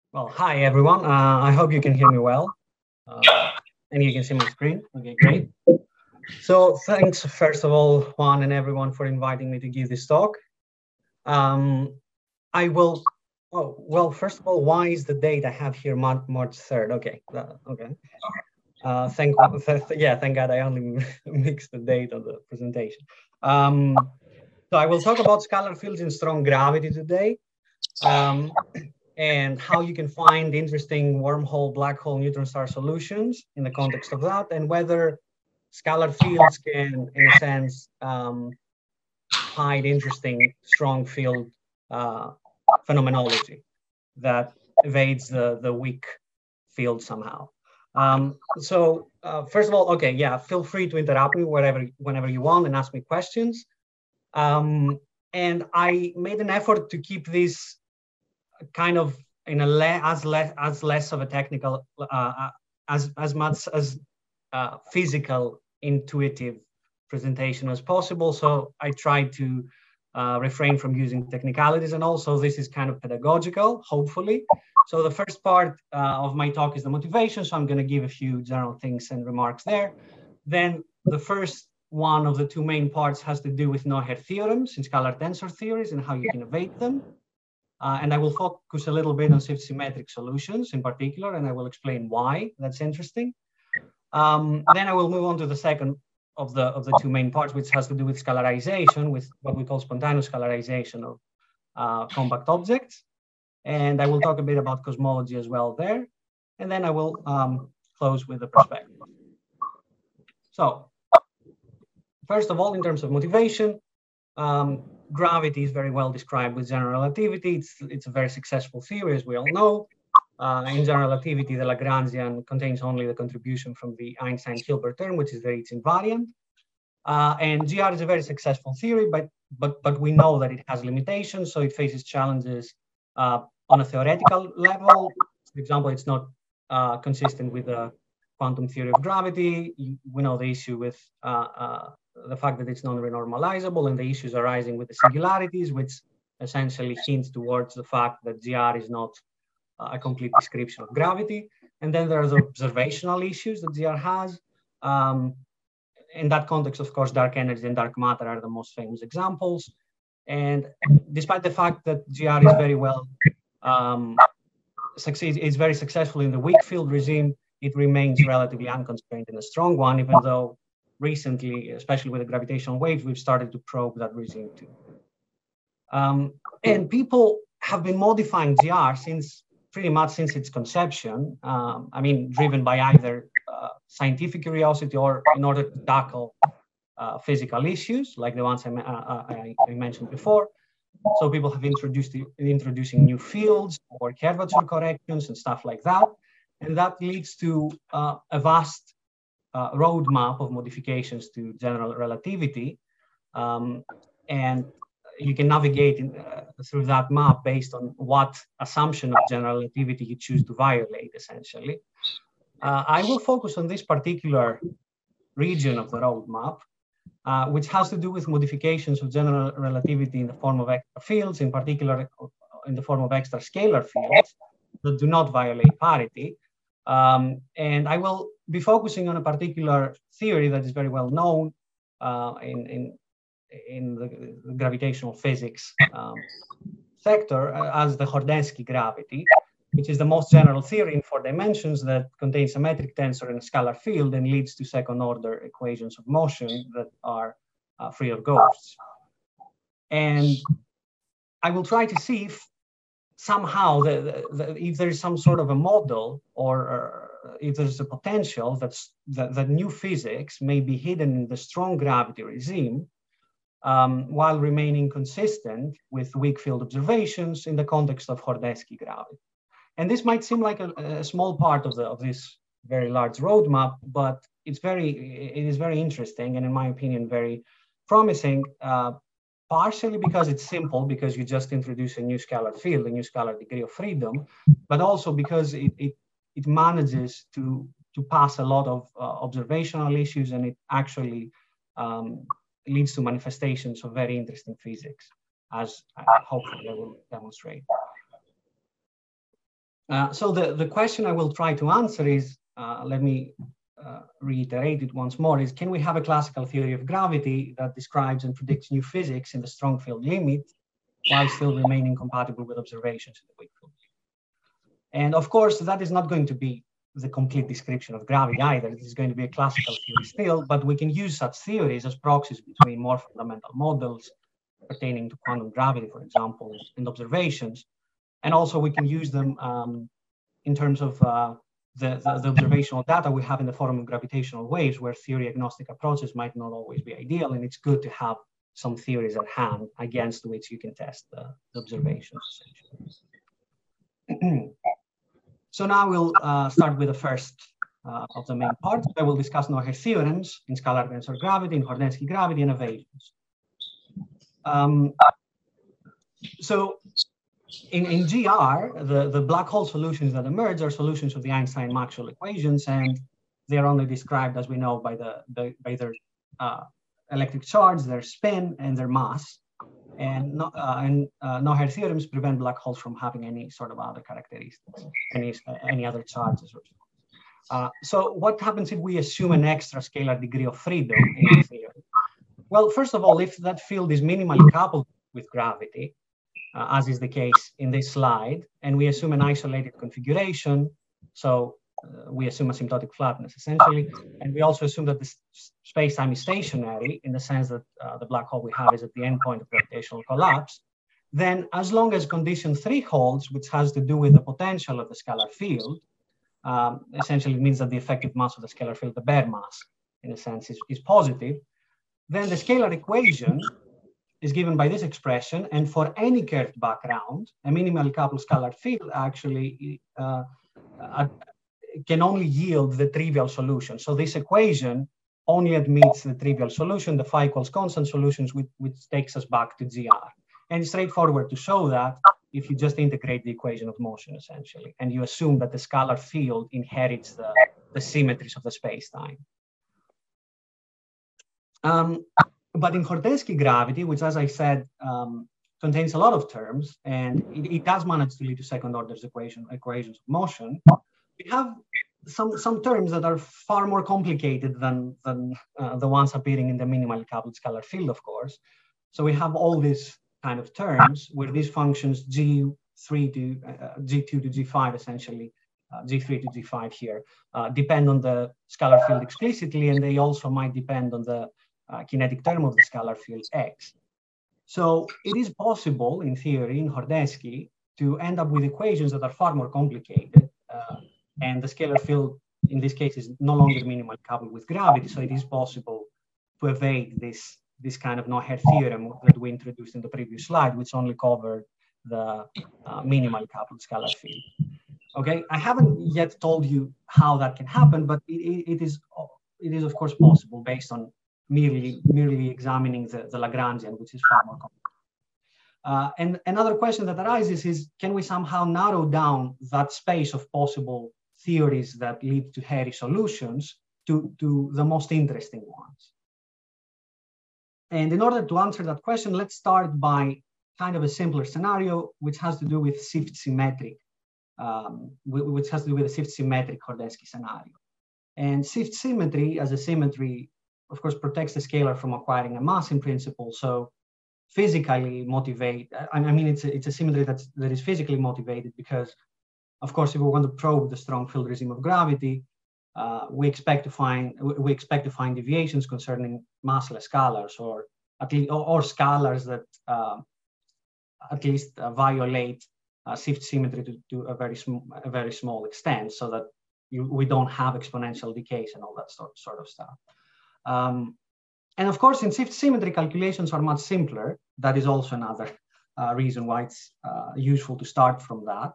Well, hi everyone. I hope you can hear me well, and you can see my screen. Okay, great. So thanks first of all, Juan and everyone, for inviting me to give this talk. Um, I will. Oh well, first of all, why is the date I have here March 3rd? Okay, okay. Thank God I only mixed the date of the presentation. Um, so I will talk about scalar fields in strong gravity today. Um, and how you can find interesting wormhole, black hole, neutron star solutions in the context of that, and whether scalar fields can, in a sense, hide interesting strong field uh, phenomenology that evades the weak field somehow. First of all, okay, yeah, feel free to interrupt me whenever you want and ask me questions. Um, and I made an effort to keep this kind of in a as less of a technical as much as physical intuitive presentation as possible. So I tried to refrain from using technicalities, and also this is kind of pedagogical, hopefully. So the first part of my talk is the motivation, so I'm going to give a few general things and remarks there. Then the first one of the two main parts has to do with Neuer theorems in scalar tensor theories and how you can evade them. And I will focus a little bit on shift symmetric solutions in particular, and I will explain why that's interesting. Then I will move on to the second of the two main parts, which has to do with scalarization, with what we call spontaneous scalarization of compact objects. And I will talk a bit about cosmology as well there. And then I will close with the perspective. So first of all, in terms of motivation, gravity is very well described with general relativity. It's a very successful theory, as we all know. In general relativity, the Lagrangian contains only the contribution from the Einstein-Hilbert term, which is the Ricci invariant. And GR is a very successful theory, but we know that it has limitations, so it faces challenges on a theoretical level. For example, it's not consistent with the quantum theory of gravity. We know the issue with the fact that it's non-renormalizable, and the issues arising with the singularities, which essentially hints towards the fact that GR is not a complete description of gravity. And then there are the observational issues that GR has. In that context, of course, dark energy and dark matter are the most famous examples. And despite the fact that GR is very well is very successful in the weak field regime, it remains relatively unconstrained in a strong one, even though recently, especially with the gravitational waves, we've started to probe that regime too. And people have been modifying GR pretty much since its conception. I mean, driven by either scientific curiosity or in order to tackle physical issues like the ones I mentioned before. So people have introducing new fields or curvature corrections and stuff like that. And that leads to a vast roadmap of modifications to general relativity. And you can navigate through that map based on what assumption of general relativity you choose to violate, essentially. I will focus on this particular region of the roadmap, which has to do with modifications of general relativity in the form of extra fields, in particular in the form of extra scalar fields that do not violate parity. And I will be focusing on a particular theory that is very well known in the gravitational physics sector as the Hordensky gravity, which is the most general theory in 4 dimensions that contains a metric tensor and a scalar field and leads to second order equations of motion that are free of ghosts. And I will try to see if somehow if there is some sort of a model or if there's a potential that new physics may be hidden in the strong gravity regime while remaining consistent with weak field observations in the context of Hordensky gravity. And this might seem like a small part of this very large roadmap, but it is very interesting and in my opinion, very promising, partially because it's simple, because you just introduce a new scalar field, a new scalar degree of freedom, but also because it manages to pass a lot of observational issues, and it actually leads to manifestations of very interesting physics, as hopefully I will demonstrate. So the question I will try to answer is, let me reiterate it once more, is can we have a classical theory of gravity that describes and predicts new physics in the strong field limit while still remaining compatible with observations in the weak field? And of course, that is not going to be the complete description of gravity either. This is going to be a classical theory still, but we can use such theories as proxies between more fundamental models pertaining to quantum gravity, for example, and observations. And also we can use them in terms of the observational data we have in the form of gravitational waves, where theory agnostic approaches might not always be ideal. And it's good to have some theories at hand against which you can test the observations, essentially. So now we'll start with the first of the main parts. I will discuss Noether theorems in scalar tensor gravity, in Hordensky gravity, and evasions. So in GR, the black hole solutions that emerge are solutions of the Einstein-Maxwell equations, and they are only described, as we know, by their electric charge, their spin, and their mass. And Noether theorems prevent black holes from having any sort of other characteristics, any other charges. So what happens if we assume an extra scalar degree of freedom in the theory? Well, first of all, if that field is minimally coupled with gravity, as is the case in this slide, and we assume an isolated configuration, so we assume asymptotic flatness essentially, and we also assume that the space-time is stationary in the sense that the black hole we have is at the endpoint of gravitational collapse, then as long as condition 3 holds, which has to do with the potential of the scalar field, essentially it means that the effective mass of the scalar field, the bare mass, in a sense, is positive, then the scalar equation is given by this expression, and for any curved background, a minimally coupled scalar field actually can only yield the trivial solution. So this equation only admits the trivial solution, the phi equals constant solutions, which takes us back to GR. And it's straightforward to show that if you just integrate the equation of motion, essentially, and you assume that the scalar field inherits the symmetries of the space-time. But in Hordensky gravity, which, as I said, contains a lot of terms, and it does manage to lead to second-order equations of motion, we have some terms that are far more complicated than the ones appearing in the minimally coupled scalar field, of course. So we have all these kind of terms where these functions G2 to G5, essentially, G3 to G5 here, depend on the scalar field explicitly, and they also might depend on the kinetic term of the scalar field X. So it is possible, in theory, in Hordensky, to end up with equations that are far more complicated, and the scalar field, in this case, is no longer minimally coupled with gravity, so it is possible to evade this kind of Noether theorem that we introduced in the previous slide, which only covered the minimally coupled scalar field. Okay, I haven't yet told you how that can happen, but it is of course possible based on merely examining the Lagrangian, which is far more complicated. And another question that arises is, can we somehow narrow down that space of possible theories that lead to hairy solutions to the most interesting ones? And in order to answer that question, let's start by kind of a simpler scenario, which has to do with shift symmetric, which has to do with a shift symmetric Hordensky scenario. And shift symmetry as a symmetry, of course, protects the scalar from acquiring a mass in principle. So physically motivate, I mean, it's a symmetry that is physically motivated because, of course, if we want to probe the strong field regime of gravity, we expect to find deviations concerning massless scalars, or at least or scalars that at least violate shift symmetry to a very small extent, so that we don't have exponential decays and all that sort of stuff. And of course, in shift symmetry, calculations are much simpler. That is also another reason why it's useful to start from that.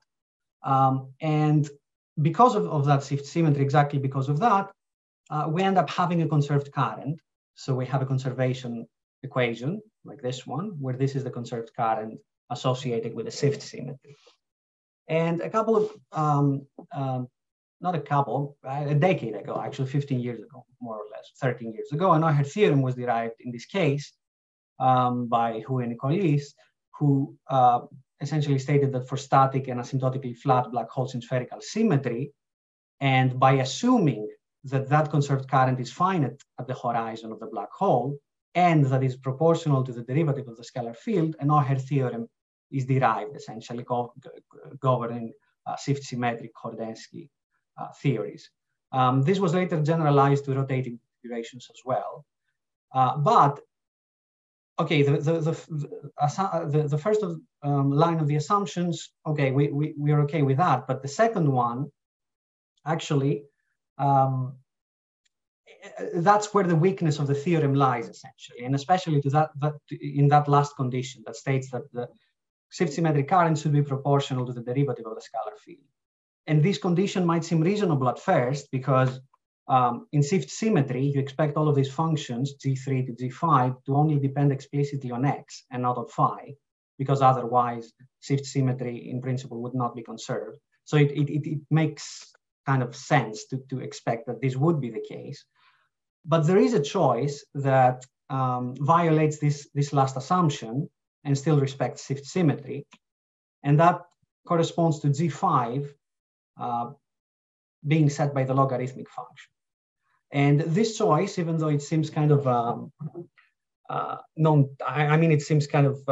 And because of that shift symmetry, exactly because of that, we end up having a conserved current. So we have a conservation equation like this one, where this is the conserved current associated with a shift symmetry. And a couple of, not a couple, a decade ago, actually 15 years ago, more or less, 13 years ago, a Noether theorem was derived in this case by Hu and Nicolis, who essentially stated that for static and asymptotically flat black holes in spherical symmetry, and by assuming that that conserved current is finite at the horizon of the black hole, and that is proportional to the derivative of the scalar field, an O'Hare theorem is derived, essentially governing shift-symmetric Hordensky theories. This was later generalized to rotating configurations as well. But okay, the first line of the assumptions, okay, we are okay with that. But the second one, actually, that's where the weakness of the theorem lies, essentially, and especially to in that last condition that states that the shift-symmetric current should be proportional to the derivative of the scalar field. And this condition might seem reasonable at first because in shift symmetry, you expect all of these functions, G3 to G5, to only depend explicitly on X and not on phi, because otherwise shift symmetry in principle would not be conserved. So it makes kind of sense to expect that this would be the case. But there is a choice that violates this last assumption and still respects shift symmetry. And that corresponds to G5 being set by the logarithmic function. And this choice, even though it seems kind of it seems kind of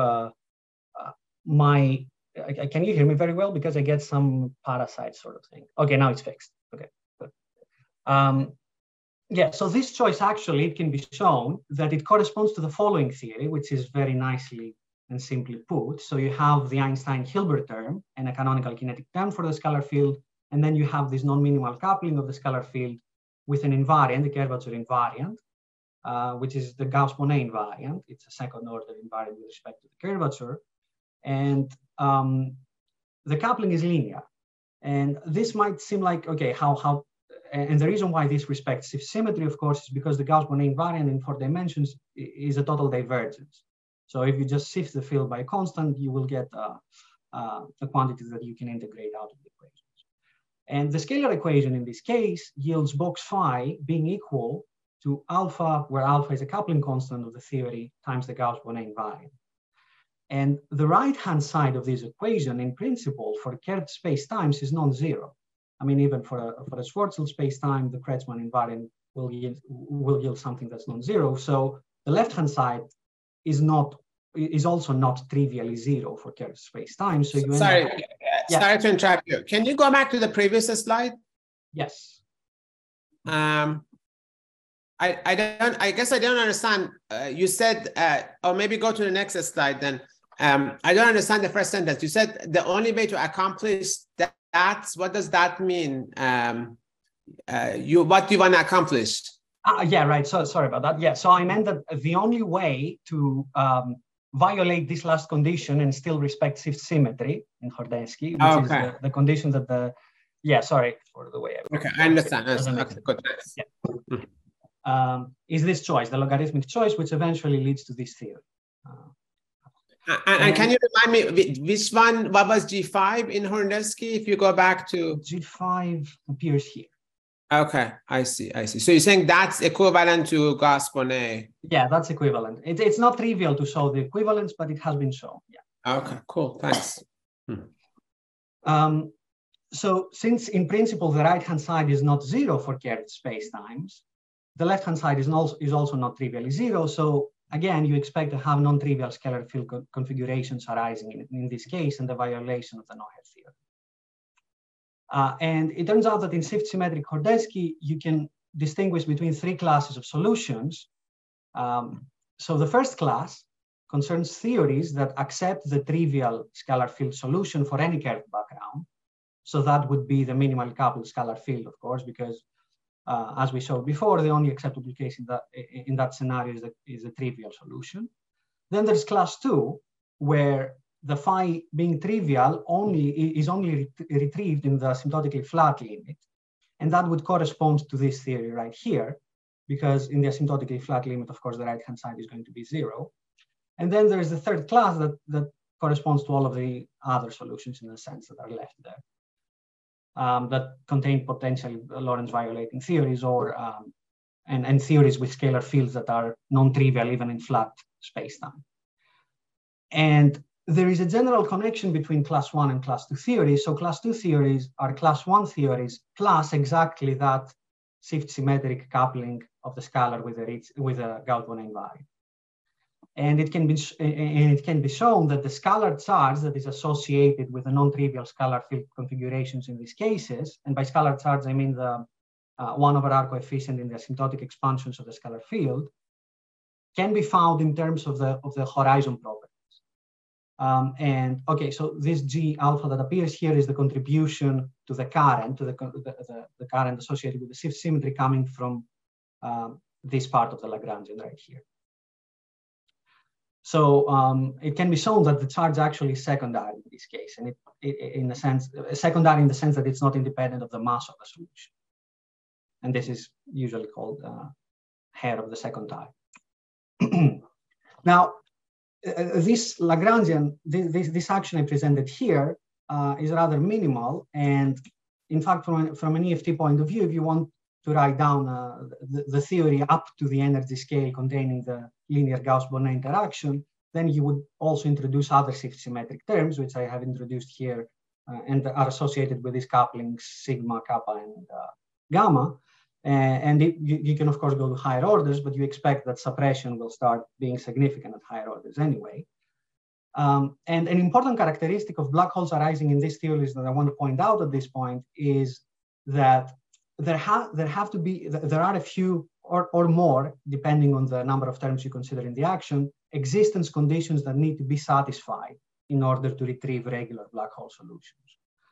can you hear me very well? Because I get some parasite sort of thing. Okay, now it's fixed. Okay, good. Yeah, so this choice actually, it can be shown that it corresponds to the following theory, which is very nicely and simply put. So you have the Einstein-Hilbert term and a canonical kinetic term for the scalar field, and then you have this non-minimal coupling of the scalar field with an invariant, the curvature invariant, which is the Gauss-Bonnet invariant. It's a second-order invariant with respect to the curvature. And the coupling is linear. And this might seem like, okay, and the reason why this respects shift symmetry, of course, is because the Gauss-Bonnet invariant in 4 dimensions is a total divergence. So if you just shift the field by a constant, you will get a quantity that you can integrate out of the equations. And the scalar equation in this case yields box phi being equal to alpha, where alpha is a coupling constant of the theory, times the Gauss-Bonnet invariant. And the right-hand side of this equation, in principle, for curved spacetimes is non-zero. I mean, even for a Schwarzschild spacetime, the Kretschmann invariant will yield something that's non-zero. So the left-hand side is also not trivially zero for curved spacetime. So you sorry to interrupt you. Can you go back to the previous slide? Yes. I guess I don't understand. You said, or maybe go to the next slide then. I don't understand the first sentence. You said the only way to accomplish that, what does that mean? What do you want to accomplish? Yeah, right. So sorry about that. Yeah, so I meant that the only way to violate this last condition and still respect shift symmetry in Hordensky, which is the condition that sorry for the way I... Okay, I understand. Okay, good. Yeah. Is this choice, the logarithmic choice, which eventually leads to this theory. And can you remind me which one? What was G5 in Hordensky? If you go back to G5 appears here. Okay, I see. So you're saying that's equivalent to Gauss-Bonnet? Yeah, that's equivalent. It's not trivial to show the equivalence, but it has been shown. Yeah. Okay, cool. Thanks. So since in principle the right-hand side is not zero for curved spacetimes, the left-hand side is also not trivially zero. So again, you expect to have non-trivial scalar field configurations arising in this case and the violation of the O'Hare theorem. And it turns out that in shift-symmetric Hordensky, you can distinguish between 3 classes of solutions. So the first class concerns theories that accept the trivial scalar field solution for any curved background. So that would be the minimally coupled scalar field, of course, because as we showed before, the only acceptable case in that scenario is a trivial solution. Then there's class 2, where the phi being trivial is only retrieved in the asymptotically flat limit. And that would correspond to this theory right here, because in the asymptotically flat limit, of course, the right-hand side is going to be 0. And then there's the third class that corresponds to all of the other solutions in a sense that are left there. That contain potentially Lorentz violating theories or and theories with scalar fields that are non-trivial even in flat spacetime. And there is a general connection between class 1 and class 2 theories. So class 2 theories are class 1 theories plus exactly that shift symmetric coupling of the scalar with a Gauss-Bonnet invariant. And it can be shown that the scalar charge that is associated with the non-trivial scalar field configurations in these cases, and by scalar charge I mean the 1/r coefficient in the asymptotic expansions of the scalar field, can be found in terms of the horizon properties. And okay, so this G alpha that appears here is the contribution to the current, to the current associated with the shift symmetry coming from this part of the Lagrangian right here. So it can be shown that the charge actually is secondary in this case, and in a sense, secondary in the sense that it's not independent of the mass of the solution. And this is usually called hair of the second type. Now, this Lagrangian, this action I presented here is rather minimal. And in fact, from an EFT point of view, if you want to write down the theory up to the energy scale containing the linear Gauss-Bonnet interaction, then you would also introduce other shift symmetric terms, which I have introduced here and are associated with these couplings sigma, kappa, and gamma. And you can, of course, go to higher orders, but you expect that suppression will start being significant at higher orders anyway. And an important characteristic of black holes arising in these theories that I want to point out at this point is that there are a few or more, depending on the number of terms you consider in the action, existence conditions that need to be satisfied in order to retrieve regular black hole solutions.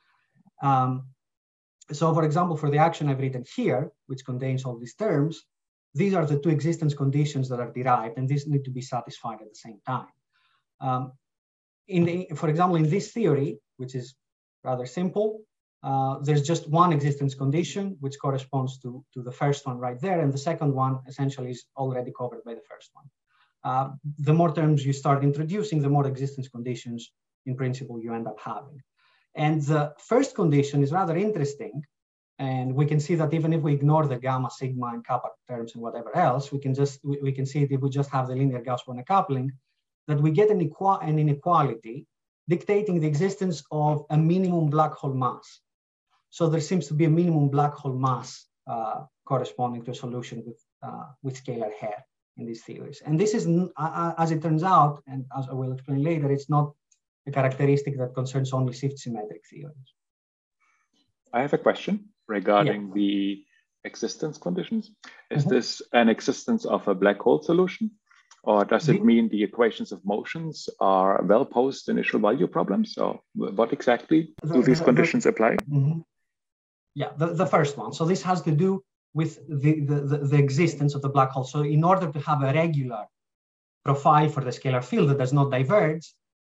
So for example, for the action I've written here, which contains all these terms, these are the two existence conditions that are derived, and these need to be satisfied at the same time. For example, in this theory, which is rather simple, there's just one existence condition, which corresponds to the first one right there, and the second one essentially is already covered by the first one. The more terms you start introducing, the more existence conditions, in principle, you end up having. And the first condition is rather interesting, and we can see that even if we ignore the gamma, sigma, and kappa terms and whatever else, we can see it if we just have the linear Gauss-Bonnet coupling, that we get an inequality dictating the existence of a minimum black hole mass. So there seems to be a minimum black hole mass corresponding to a solution with scalar hair in these theories. And this is, as it turns out, and as I will explain later, it's not a characteristic that concerns only shift symmetric theories. I have a question regarding the existence conditions. Is this an existence of a black hole solution? Or does it mean the equations of motions are well post initial value problems? Or what exactly do these conditions apply? Yeah, the first one. So this has to do with the existence of the black hole. So in order to have a regular profile for the scalar field that does not diverge,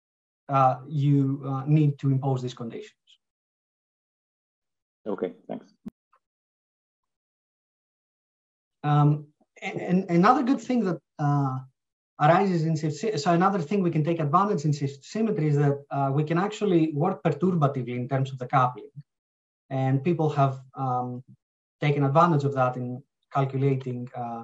you need to impose these conditions. Okay, thanks. And another good thing that arises in shift, so another thing we can take advantage in shift symmetry is that we can actually work perturbatively in terms of the coupling. And people have taken advantage of that in calculating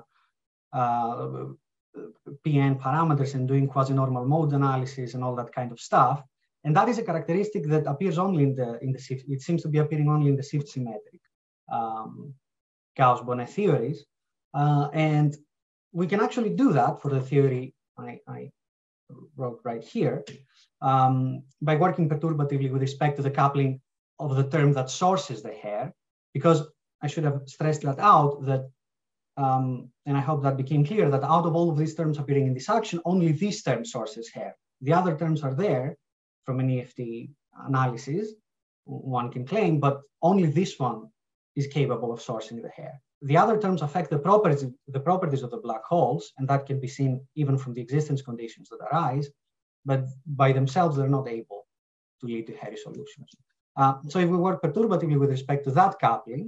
PN parameters and doing quasi-normal mode analysis and all that kind of stuff. And that is a characteristic that appears only in the shift. It seems to be appearing only in the shift symmetric Gauss-Bonnet theories. And we can actually do that for the theory I wrote right here by working perturbatively with respect to the coupling of the term that sources the hair, because I should have stressed that out, that and I hope that became clear, that out of all of these terms appearing in this action, only this term sources hair. The other terms are there from an EFT analysis, one can claim, but only this one is capable of sourcing the hair. The other terms affect the properties of the black holes, and that can be seen even from the existence conditions that arise, but by themselves, they're not able to lead to hairy solutions. So if we work perturbatively with respect to that coupling,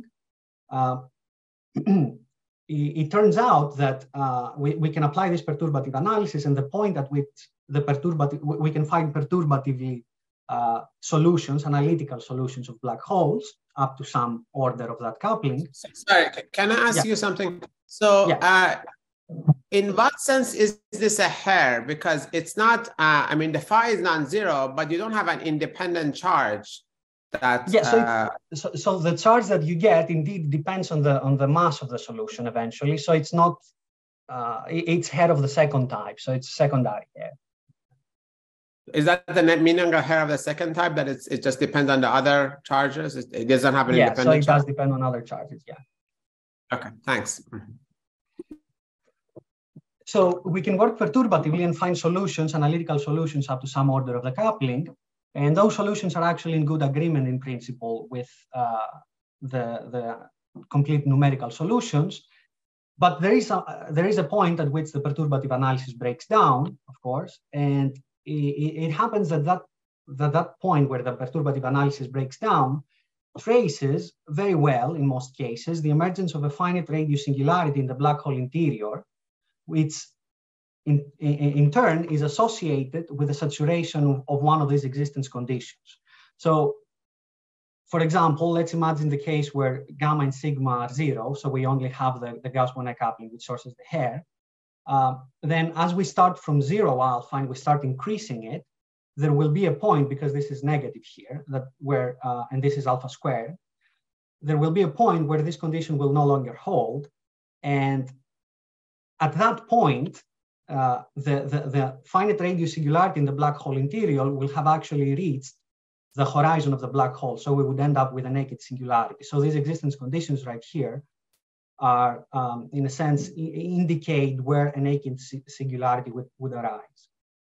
it turns out that we can apply this perturbative analysis, and the point at which we can find perturbatively solutions, analytical solutions of black holes up to some order of that coupling. Sorry, can I ask you something? So In what sense is this a hair? Because it's not, I mean, the phi is non-zero, but you don't have an independent charge that... Yeah, so the charge that you get indeed depends on the mass of the solution eventually. So it's not, it's hair of the second type. So it's secondary hair. Is that the meaning of hair of the second type, that it just depends on the other charges? It doesn't have an independent charge? Yeah, so it does depend on other charges, yeah. Okay, thanks. So we can work perturbatively and find solutions, analytical solutions up to some order of the coupling. And those solutions are actually in good agreement in principle with the complete numerical solutions. But there is a point at which the perturbative analysis breaks down, of course, and it happens that that point where the perturbative analysis breaks down traces very well, in most cases, the emergence of a finite radius singularity in the black hole interior, which in turn is associated with the saturation of one of these existence conditions. So, for example, let's imagine the case where gamma and sigma are zero, so we only have the Gauss-Bonnet coupling which sources the hair. Then as we start from 0 alpha and we start increasing it, there will be a point, because this is negative here, and this is alpha squared, there will be a point where this condition will no longer hold. And at that point, the finite radius singularity in the black hole interior will have actually reached the horizon of the black hole. So we would end up with a naked singularity. So these existence conditions right here are, in a sense, indicate where a naked singularity would arise.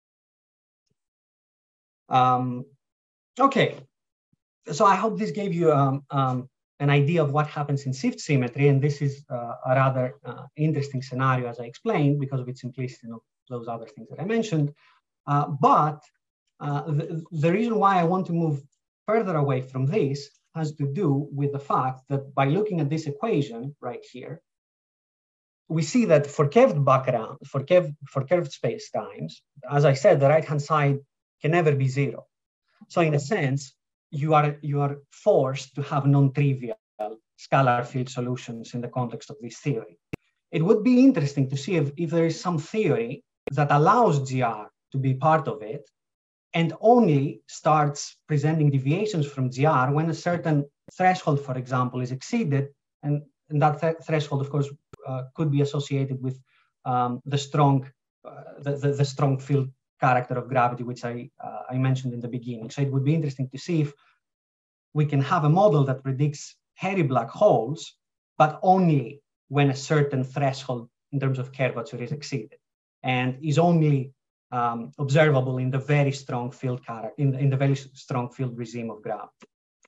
Okay, so I hope this gave you an idea of what happens in shift symmetry, and this is a rather interesting scenario, as I explained, because of its simplicity of those other things that I mentioned. But the reason why I want to move further away from this has to do with the fact that by looking at this equation right here, we see that for curved background, for curved space-times, as I said, the right-hand side can never be zero. So in a sense, you are forced to have non-trivial scalar field solutions in the context of this theory. It would be interesting to see if there is some theory that allows GR to be part of it and only starts presenting deviations from GR when a certain threshold, for example, is exceeded. And that threshold, of course, could be associated with the strong field character of gravity, which I mentioned in the beginning. So it would be interesting to see if we can have a model that predicts hairy black holes, but only when a certain threshold in terms of curvature is exceeded, and is only observable in the very strong field character, in the very strong field regime of gravity.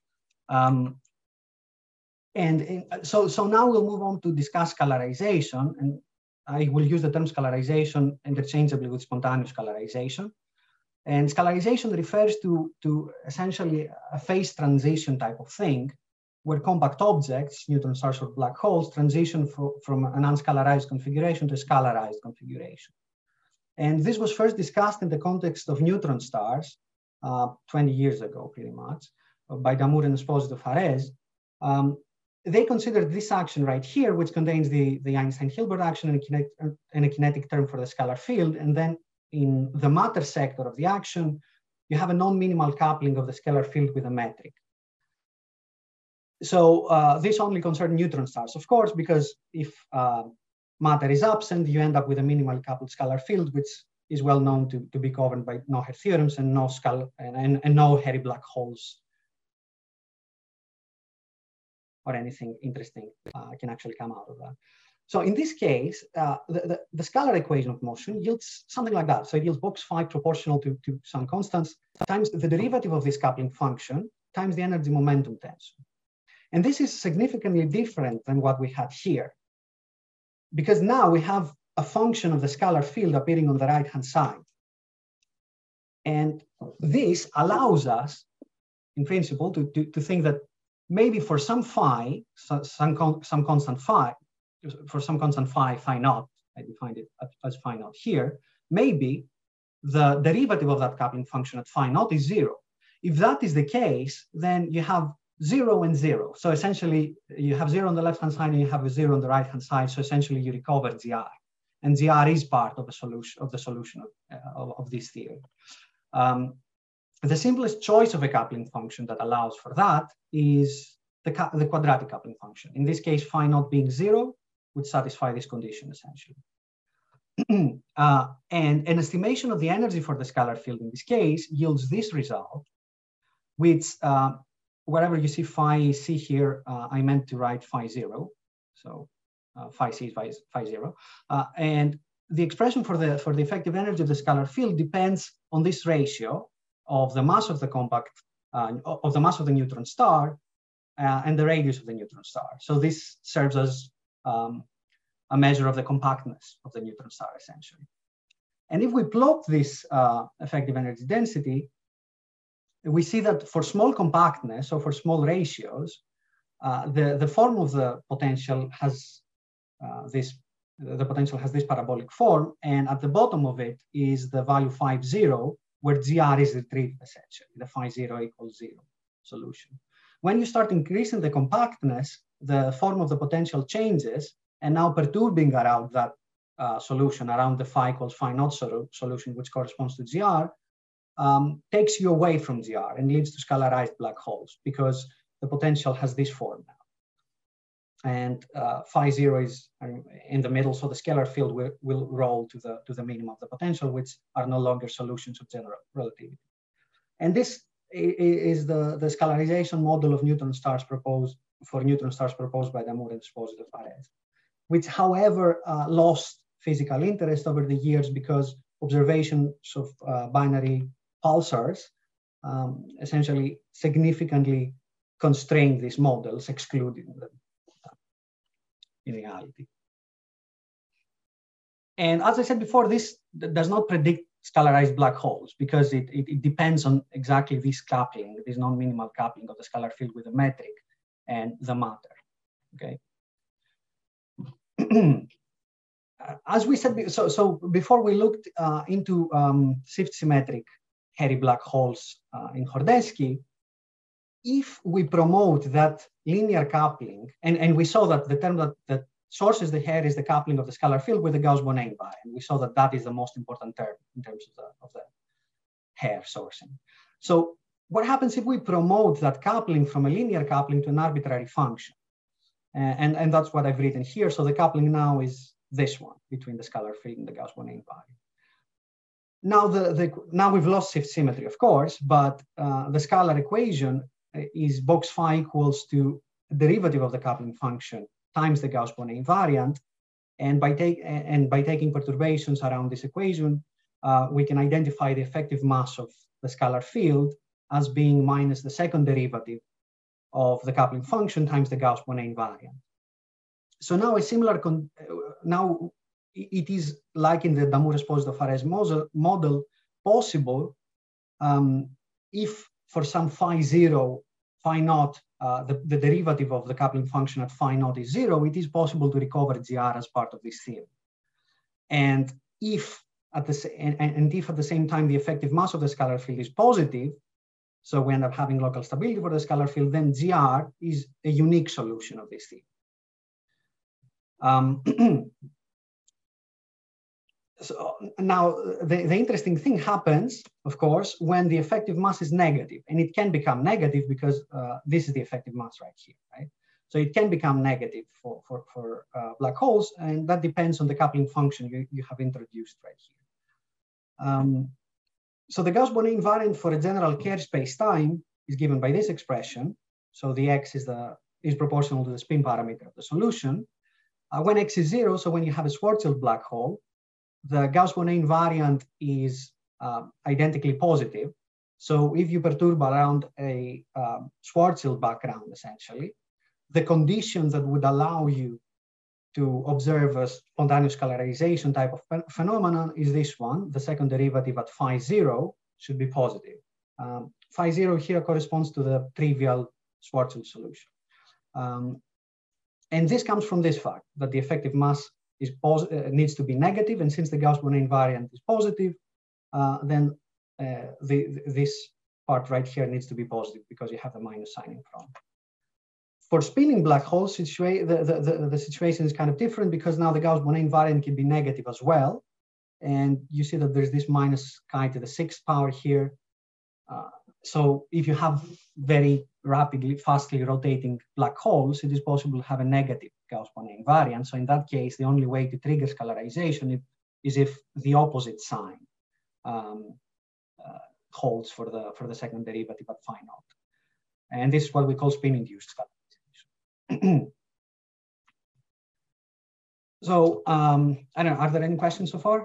So now we'll move on to discuss scalarization, and I will use the term scalarization interchangeably with spontaneous scalarization. And scalarization refers to essentially a phase transition type of thing, where compact objects, neutron stars or black holes, transition from an unscalarized configuration to a scalarized configuration. And this was first discussed in the context of neutron stars 20 years ago, pretty much, by Damour and Esposito-Farese. They considered this action right here, which contains the Einstein-Hilbert action and a kinetic term for the scalar field. And then in the matter sector of the action, you have a non-minimal coupling of the scalar field with a metric. So this only concerned neutron stars, of course, because if matter is absent, you end up with a minimal coupled scalar field, which is well known to be governed by Noether theorems and no hairy black holes or anything interesting can actually come out of that. So in this case, the scalar equation of motion yields something like that. So it yields box phi proportional to some constants times the derivative of this coupling function times the energy momentum tensor. And this is significantly different than what we had here, because now we have a function of the scalar field appearing on the right-hand side. And this allows us, in principle, to think that maybe for some phi, some constant phi, for some constant phi naught, I defined it as phi naught here, maybe the derivative of that coupling function at phi naught is zero. If that is the case, then you have 0 and 0. So essentially, you have 0 on the left-hand side and you have a 0 on the right-hand side. So essentially, you recover GR. and ZR is part of the solution of this theory. The simplest choice of a coupling function that allows for that is the quadratic coupling function. In this case, phi naught being 0 would satisfy this condition essentially. And an estimation of the energy for the scalar field in this case yields this result, which wherever you see phi c here, I meant to write phi 0. So phi c is phi 0. And the expression for the effective energy of the scalar field depends on this ratio of the mass of the compact, of the mass of the neutron star and the radius of the neutron star. So this serves as a measure of the compactness of the neutron star, essentially. And if we plot this effective energy density, we see that for small compactness or for small ratios, the form of the potential has this parabolic form, and at the bottom of it is the value phi 0, where GR is retrieved essentially, the phi 0 equals 0 solution. When you start increasing the compactness, the form of the potential changes, and now perturbing around that solution, around the phi equals phi naught solution, which corresponds to GR, takes you away from GR and leads to scalarized black holes, because the potential has this form now. And phi 0 is in the middle, so the scalar field will roll to the minimum of the potential, which are no longer solutions of general relativity. And this is the scalarization model of neutron stars proposed by Damour and Esposito Fares, which, however, lost physical interest over the years because observations of binary pulsars essentially significantly constrained these models, excluding them in reality. And as I said before, this does not predict scalarized black holes because it depends on exactly this coupling, this non-minimal coupling of the scalar field with the metric and the matter, okay? As we said, so before we looked into shift symmetric hairy black holes in Hordesky, if we promote that linear coupling, and we saw that the term that sources the hair is the coupling of the scalar field with the Gauss-Bonnet invariant. We saw that that is the most important term in terms of the hair sourcing. So what happens if we promote that coupling from a linear coupling to an arbitrary function? And that's what I've written here. So the coupling now is this one between the scalar field and the Gauss-Bonnet invariant. Now, now we've lost shift symmetry, of course, but the scalar equation is box phi equals to the derivative of the coupling function times the Gauss-Bonnet invariant. And by taking perturbations around this equation, we can identify the effective mass of the scalar field as being minus the second derivative of the coupling function times the Gauss-Bonnet invariant. So now a similar, now it is like in the Damour-Esposito Fares model possible if for some phi 0, phi naught, the derivative of the coupling function at phi naught is 0, it is possible to recover GR as part of this theory. And if at the same time the effective mass of the scalar field is positive, so we end up having local stability for the scalar field, then GR is a unique solution of this theory. So now the interesting thing happens, of course, when the effective mass is negative, and it can become negative because this is the effective mass right here, right? So it can become negative for black holes, and that depends on the coupling function you have introduced right here. So the Gauss-Bonnet invariant for a general Kerr space-time is given by this expression. So the x is proportional to the spin parameter of the solution. When x is 0, so when you have a Schwarzschild black hole, the Gauss-Bonnet invariant is identically positive. So if you perturb around a Schwarzschild background, essentially, the conditions that would allow you to observe a spontaneous scalarization type of phenomenon is this one. The second derivative at phi 0 should be positive. Phi 0 here corresponds to the trivial Schwarzschild solution. And this comes from this fact that the effective mass is needs to be negative, and since the Gauss-Bonnet invariant is positive, then this part right here needs to be positive because you have the minus sign in front. For spinning black holes, the situation is kind of different because now the Gauss-Bonnet invariant can be negative as well. And you see that there's this minus chi to the 6th power here. So if you have very rapidly, fastly rotating black holes, it is possible to have a negative Gauss-Bonnet invariant. So in that case, the only way to trigger scalarization is if the opposite sign holds for the second derivative at phi naught. And this is what we call spin-induced scalarization. So I don't know, are there any questions so far?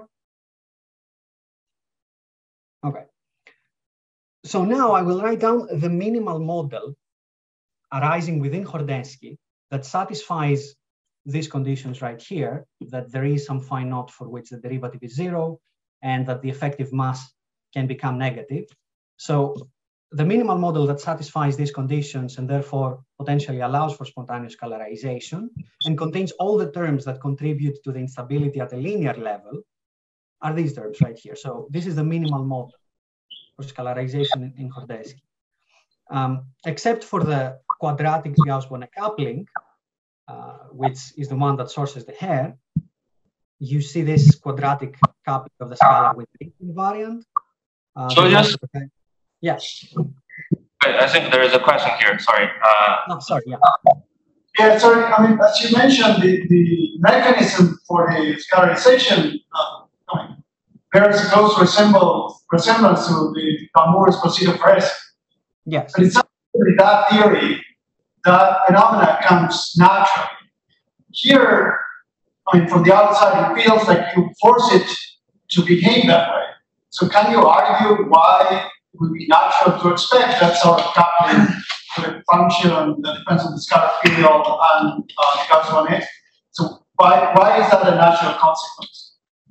Okay. So now I will write down the minimal model arising within Hordensky that satisfies these conditions right here, that there is some phi naught for which the derivative is 0 and that the effective mass can become negative. So the minimal model that satisfies these conditions and therefore potentially allows for spontaneous scalarization and contains all the terms that contribute to the instability at a linear level are these terms right here. So this is the minimal model for scalarization in Hordensky. Except for the quadratic Gauss-Bonnet coupling, which is the one that sources the hair, you see this quadratic coupling of the scalar with the invariant. So just yes. I think there is a question here. Sorry. Sorry. Yeah. Yeah. Sorry. I mean, as you mentioned, the mechanism for the scalarization bears a close resemblance to the Lamour-Esposito-Perez. Yes. But it's actually that theory, that phenomena comes naturally. Here, I mean, from the outside, it feels like you force it to behave that way. So can you argue why it would be natural to expect that sort of coupling with a function that depends on the scalar field and the Gauss-Bonnet? So why is that a natural consequence?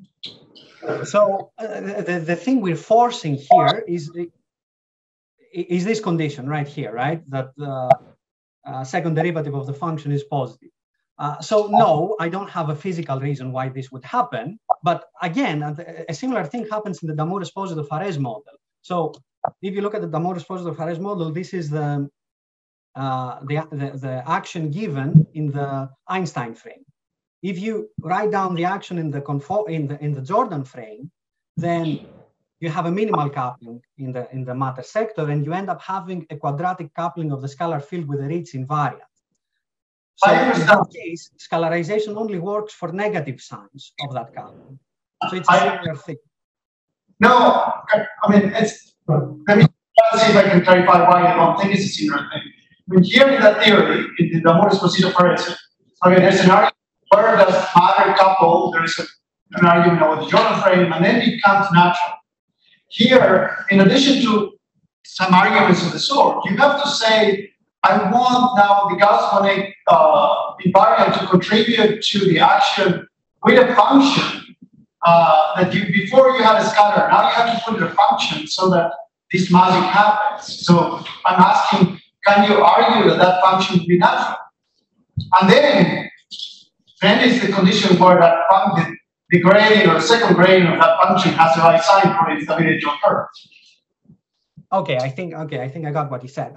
So the thing we're forcing here is this condition right here, right? That the second derivative of the function is positive. So no, I don't have a physical reason why this would happen. But again, a similar thing happens in the Damour-Esposito-Farès model. So if you look at the Damour-Esposito-Farès model, this is the action given in the Einstein frame. If you write down the action in the Jordan frame, then you have a minimal coupling in the matter sector, and you end up having a quadratic coupling of the scalar field with a Ritz invariant. So in that case, scalarization only works for negative signs of that coupling. So it's a similar thing. No, I mean, let me try to see if I can clarify why I don't think it's a similar thing. I mean, here in that theory, in the Damour-Esposito-Perez, I mean, there's an argument where does matter couple, there is an argument about the Jordan frame, and then it becomes natural. Here, in addition to some arguments of the sort, you have to say, I want now the Gauss-Bonnet invariant to contribute to the action with a function that before you had a scalar, now you have to put in a function so that this magic happens. So I'm asking, can you argue that that function will be natural? And then is the condition where that function, the gradient or second gradient of that function has the right sign for the instability to occur. Okay, I think I got what you said.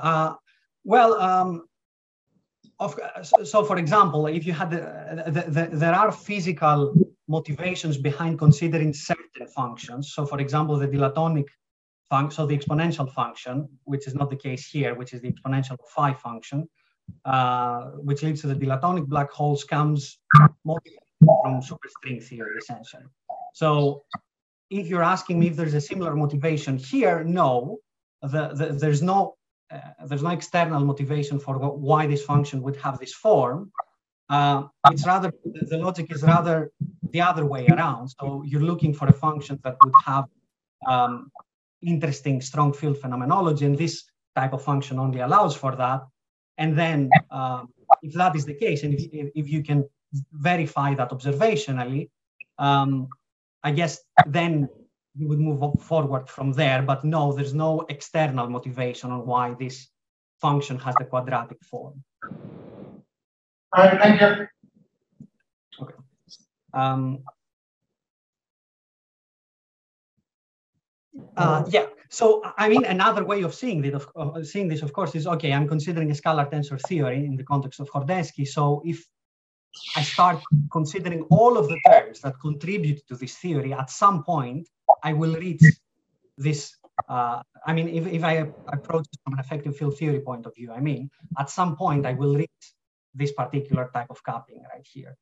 So for example, if you had there are physical motivations behind considering certain functions. So for example, the dilatonic function, so the exponential function, which is not the case here, which is the exponential of phi function, which leads to the dilatonic black holes, comes from superstring theory, essentially. So if you're asking me if there's a similar motivation here, no, there's no external motivation for why this function would have this form. It's rather, the logic is rather the other way around. So you're looking for a function that would have interesting strong field phenomenology, and this type of function only allows for that. And then if that is the case, and if you can verify that observationally, I guess then you would move forward from there. But no, there's no external motivation on why this function has the quadratic form. All right, thank you. Okay. Yeah, So, I mean, another way of seeing this, of course, is, okay, I'm considering a scalar tensor theory in the context of Hordensky. So if I start considering all of the terms that contribute to this theory, at some point, I will reach this. I mean, if I approach it from an effective field theory point of view, I mean, at some point, I will reach this particular type of coupling right here.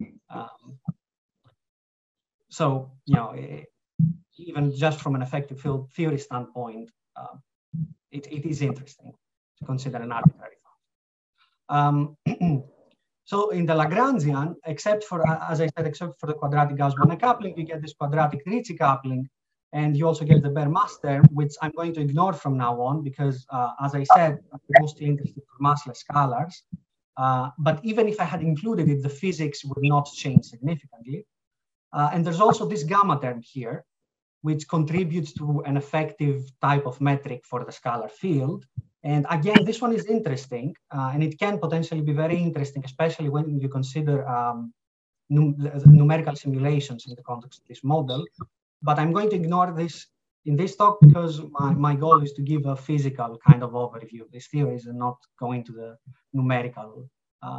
So, you know, even just from an effective field theory standpoint, it is interesting to consider an arbitrary function. So in the Lagrangian, except for, as I said, except for the quadratic Gauss-Bonnet coupling, you get this quadratic Ricci coupling, and you also get the Baire-Mass term, which I'm going to ignore from now on because, as I said, I'm mostly interested for massless scalars. But even if I had included it, the physics would not change significantly. And there's also this gamma term here, which contributes to an effective type of metric for the scalar field. And again, this one is interesting, and it can potentially be very interesting, especially when you consider numerical simulations in the context of this model. But I'm going to ignore this in this talk because my goal is to give a physical kind of overview of these theories and not go into the numerical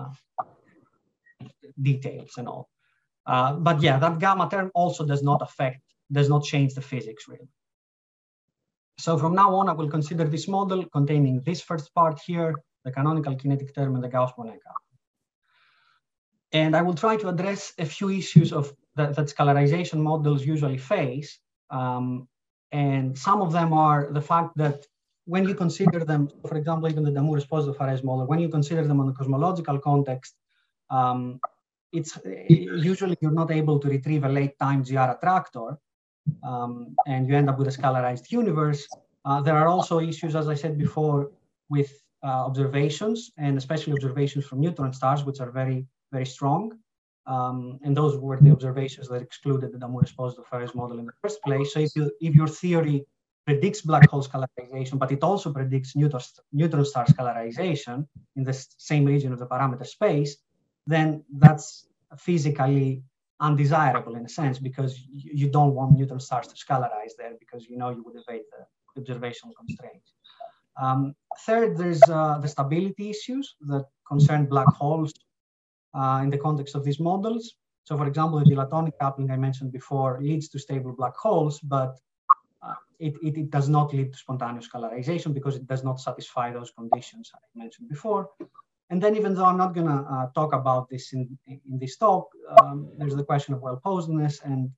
details and all. But yeah, that gamma term also does not change the physics really. So from now on, I will consider this model containing this first part here, the canonical kinetic term and the Gauss-Bonnet coupling. And I will try to address a few issues of that scalarization models usually face. And some of them are the fact that when you consider them, for example, even the Damour-Esposito-Farese model, when you consider them on a cosmological context, it's usually you're not able to retrieve a late time GR attractor. And you end up with a scalarized universe. There are also issues, as I said before, with observations, and especially observations from neutron stars, which are very, very strong. And those were the observations that excluded the Damour-Esposito-Farese model in the first place. So if your theory predicts black hole scalarization, but it also predicts neutron star scalarization in the same region of the parameter space, then that's physically undesirable in a sense, because you don't want neutron stars to scalarize there because you know you would evade the observational constraints. Third, there's the stability issues that concern black holes in the context of these models. So for example, the dilatonic coupling I mentioned before leads to stable black holes, but it does not lead to spontaneous scalarization because it does not satisfy those conditions I mentioned before. And then even though I'm not going to talk about this in this talk, there's the question of well-posedness, and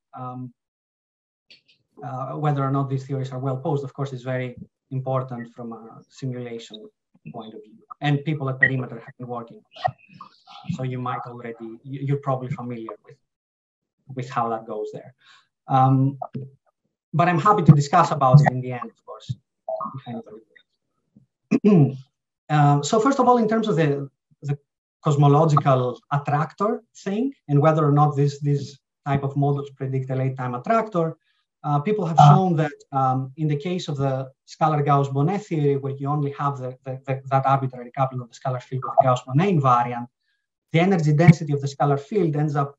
whether or not these theories are well-posed, of course, is very important from a simulation point of view. And people at Perimeter have been working on that. So you might already, you're probably familiar with how that goes there. But I'm happy to discuss about it in the end, of course, if anybody. So first of all, in terms of the cosmological attractor thing, and whether or not this type of models predict a late time attractor, people have shown that in the case of the scalar Gauss-Bonnet theory, where you only have that arbitrary coupling of the scalar field with the Gauss-Bonnet invariant, the energy density of the scalar field ends up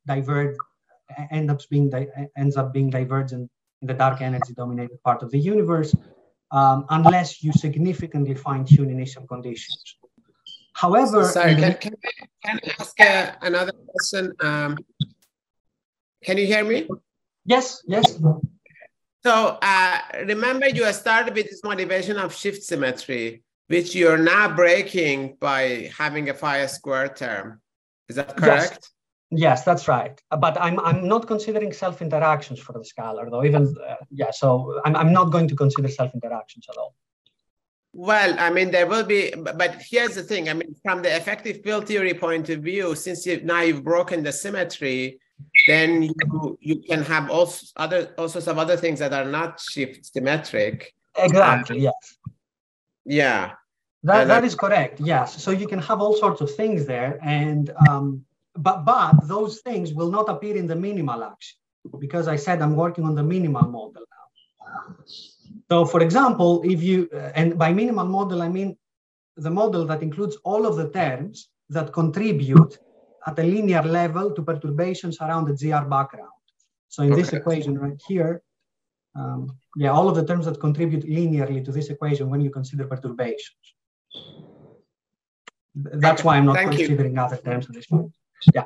being divergent in the dark energy dominated part of the universe, unless you significantly fine-tune initial conditions. However, sorry, can I ask another question? Can you hear me? Yes. So remember, you started with this motivation of shift symmetry, which you're now breaking by having a phi squared term. Is that correct? Yes, that's right. But I'm not considering self-interactions for the scalar, though. Even so I'm not going to consider self-interactions at all. Well, I mean, there will be, but here's the thing. I mean, from the effective field theory point of view, since now you've broken the symmetry, then you can have all sorts of other things that are not shift symmetric. Exactly. Yes. Yeah. That is correct. Yes. So you can have all sorts of things there, and but those things will not appear in the minimal action, because I said I'm working on the minimal model now. So for example, if you, and by minimal model, I mean the model that includes all of the terms that contribute at a linear level to perturbations around the GR background. So in this equation right here, Yeah, all of the terms that contribute linearly to this equation when you consider perturbations. That's why I'm not considering other terms at this point. Yeah.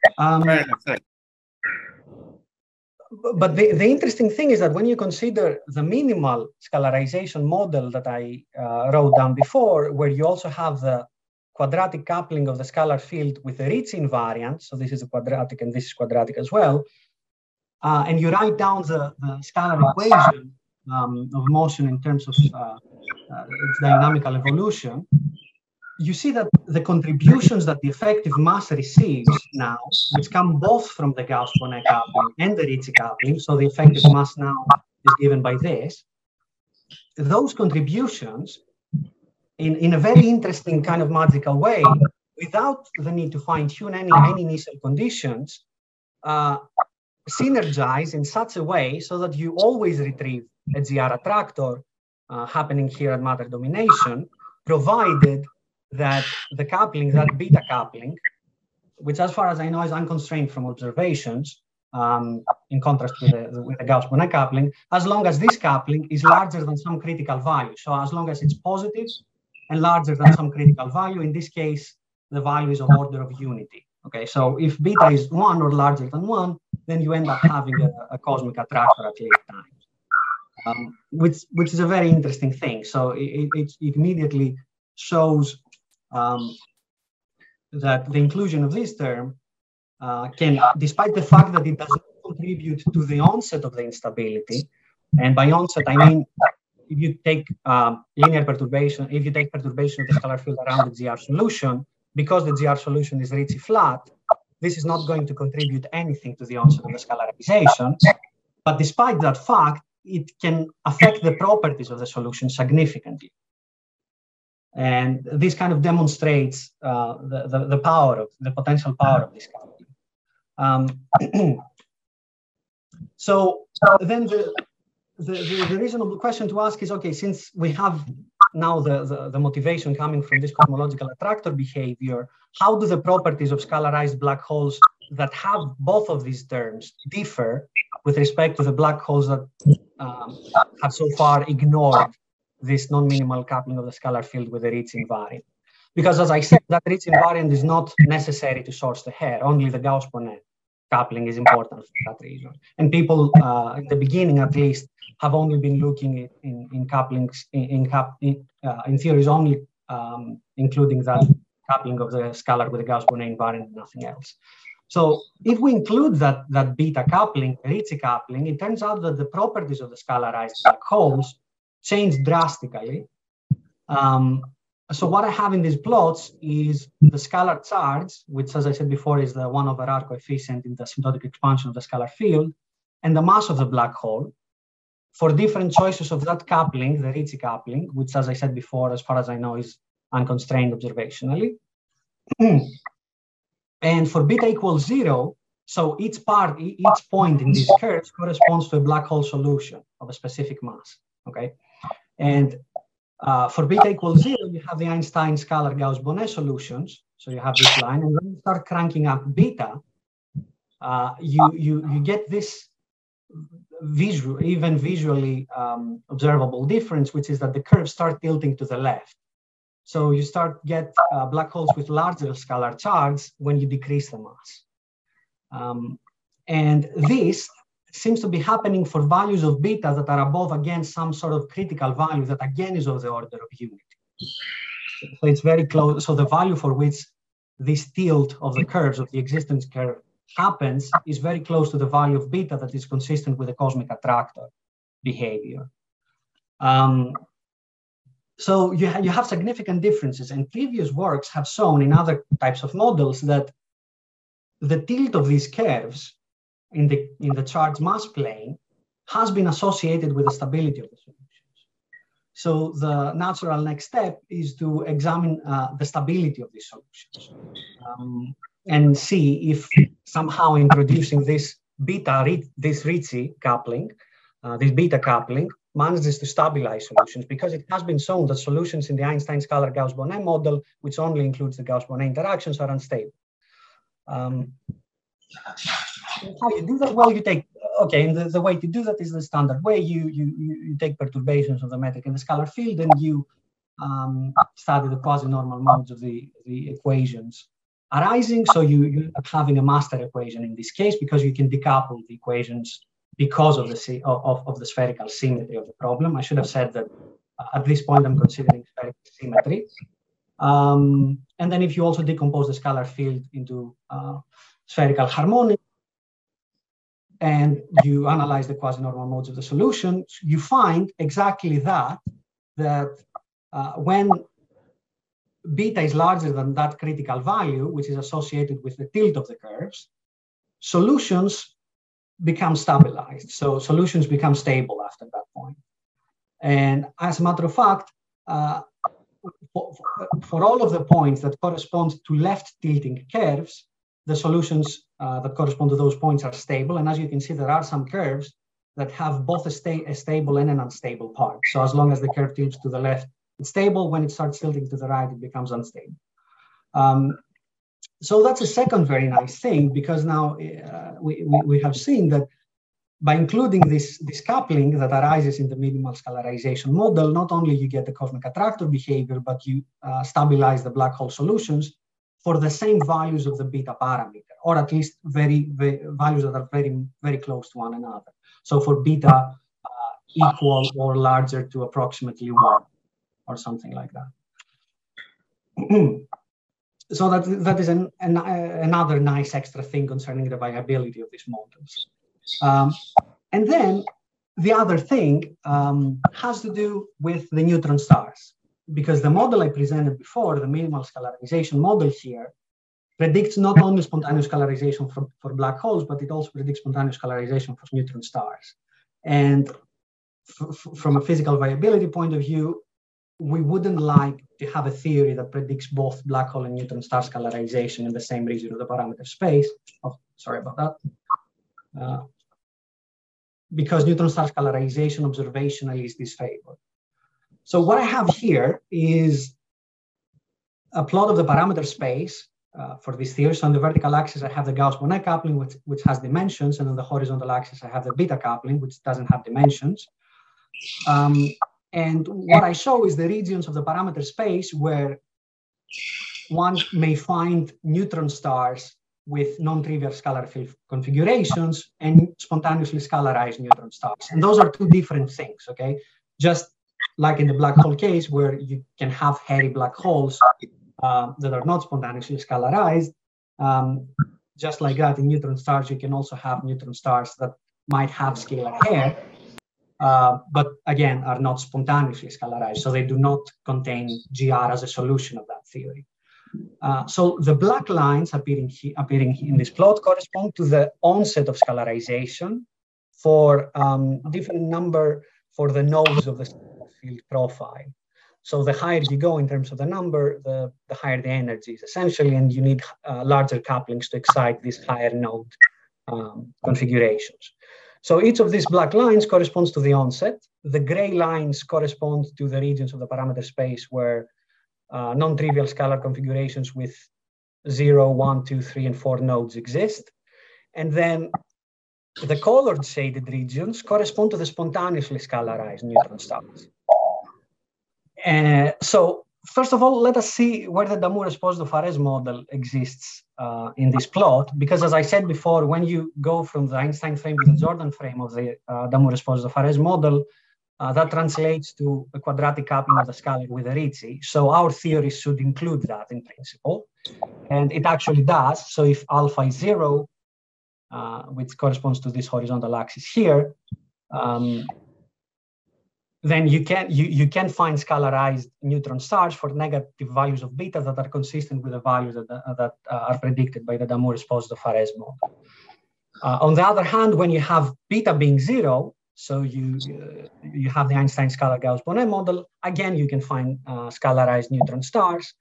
But the interesting thing is that when you consider the minimal scalarization model that I wrote down before, where you also have the quadratic coupling of the scalar field with the Ricci invariant, so this is a quadratic and this is quadratic as well, and you write down the scalar equation of motion in terms of its dynamical evolution, you see that the contributions that the effective mass receives now, which come both from the Gauss-Bonnet coupling and the Ricci coupling, so the effective mass now is given by this, those contributions, in a very interesting kind of magical way, without the need to fine-tune any initial conditions, synergize in such a way so that you always retrieve a GR attractor happening here at matter domination, provided that the coupling, that beta coupling, which as far as I know is unconstrained from observations, in contrast with the Gauss-Bonnet coupling, as long as this coupling is larger than some critical value. So as long as it's positive and larger than some critical value, in this case, the value is of order of unity. Okay, so if beta is 1 or larger than 1, then you end up having a cosmic attractor at late times, which is a very interesting thing. So it immediately shows that the inclusion of this term can, despite the fact that it does not contribute to the onset of the instability, and by onset I mean if you take linear perturbation, if you take perturbation of the scalar field around the GR solution, because the GR solution is Ricci flat, this is not going to contribute anything to the onset of the scalarization. But despite that fact, it can affect the properties of the solution significantly. And this kind of demonstrates the power of the potential power of this coupling. So then the reasonable question to ask is, okay, since we have now the motivation coming from this cosmological attractor behavior, how do the properties of scalarized black holes that have both of these terms differ with respect to the black holes that have so far ignored this non-minimal coupling of the scalar field with the Ricci invariant? Because as I said, that Ricci invariant is not necessary to source the hair, only the Gauss-Bonnet coupling is important for that reason. And people, in the beginning at least, have only been looking in couplings, in theories only, including that coupling of the scalar with the Gauss-Bonnet invariant and nothing else. So if we include that beta coupling, Ricci coupling, it turns out that the properties of the scalarized black holes change drastically. So what I have in these plots is the scalar charge, which, as I said before, is the 1 over r coefficient in the asymptotic expansion of the scalar field, and the mass of the black hole for different choices of that coupling, the Ricci coupling, which, as I said before, as far as I know, is unconstrained observationally. And for beta equals 0, so each point in these curves corresponds to a black hole solution of a specific mass, okay? And for beta equals 0, you have the Einstein scalar Gauss-Bonnet solutions. So you have this line, and when you start cranking up beta, you get this visually observable difference, which is that the curves start tilting to the left. So you start get black holes with larger scalar charge when you decrease the mass. And this seems to be happening for values of beta that are above, again, some sort of critical value that, again, is of the order of unity. So it's very close. So the value for which this tilt of the curves, of the existence curve, happens is very close to the value of beta that is consistent with the cosmic attractor behavior. So you have significant differences, and previous works have shown in other types of models that the tilt of these curves in the charge mass plane has been associated with the stability of the solutions. So the natural next step is to examine the stability of these solutions and see if somehow introducing this Ricci coupling, this beta coupling, manages to stabilize solutions, because it has been shown that solutions in the Einstein scalar Gauss-Bonnet model, which only includes the Gauss-Bonnet interactions, are unstable. How you do that? Well, you take okay, and the way to do that is the standard way. You take perturbations of the metric and the scalar field, and you study the quasi-normal modes of the equations arising. So you end up having a master equation in this case, because you can decouple the equations because of the spherical symmetry of the problem. I should have said that at this point I'm considering spherical symmetry. And then if you also decompose the scalar field into spherical harmonic, and you analyze the quasi-normal modes of the solution, you find exactly that when beta is larger than that critical value, which is associated with the tilt of the curves, solutions become stabilized. So solutions become stable after that point. And as a matter of fact, for all of the points that correspond to left tilting curves, the solutions that correspond to those points are stable. And as you can see, there are some curves that have both a stable and an unstable part. So as long as the curve tilts to the left, it's stable. When it starts tilting to the right, it becomes unstable. So that's a second very nice thing, because now we have seen that by including this coupling that arises in the minimal scalarization model, not only you get the cosmic attractor behavior, but you stabilize the black hole solutions for the same values of the beta parameter, or at least values that are very, very close to one another. So for beta equal or larger to approximately 1, or something like that. So that is another nice extra thing concerning the viability of these models. And then the other thing has to do with the neutron stars, because the model I presented before, the minimal scalarization model here, predicts not only spontaneous scalarization for black holes, but it also predicts spontaneous scalarization for neutron stars. And from a physical viability point of view, we wouldn't like to have a theory that predicts both black hole and neutron star scalarization in the same region of the parameter space. Oh, sorry about that. Because neutron star scalarization observationally is disfavored. So what I have here is a plot of the parameter space for this theory. So on the vertical axis, I have the Gauss-Bonnet coupling, which has dimensions, and on the horizontal axis, I have the beta coupling, which doesn't have dimensions. And what I show is the regions of the parameter space where one may find neutron stars with non-trivial scalar field configurations and spontaneously scalarized neutron stars. And those are two different things, okay? Just like in the black hole case, where you can have hairy black holes that are not spontaneously scalarized, just like that in neutron stars, you can also have neutron stars that might have scalar hair, but again, are not spontaneously scalarized. So they do not contain GR as a solution of that theory. So the black lines appearing in this plot correspond to the onset of scalarization for different number for the nodes of the field profile. So the higher you go in terms of the number, the higher the energy is essentially, and you need larger couplings to excite these higher node configurations. So each of these black lines corresponds to the onset. The gray lines correspond to the regions of the parameter space where non-trivial scalar configurations with 0, 1, 2, 3, and 4 nodes exist. And then the colored shaded regions correspond to the spontaneously scalarized neutron stars. So first of all, let us see where the Damour-Esposito-Farese model exists in this plot, because as I said before, when you go from the Einstein frame to the Jordan frame of the Damour-Esposito-Farese model, that translates to a quadratic coupling of the scalar with a Ricci. So our theory should include that in principle, and it actually does. So if alpha is 0, which corresponds to this horizontal axis here, then you can find scalarized neutron stars for negative values of beta that are consistent with the values that are predicted by the Damour-Esposito-Farese model. On the other hand, when you have beta being 0, so you have the Einstein scalar Gauss-Bonnet model, again, you can find scalarized neutron stars.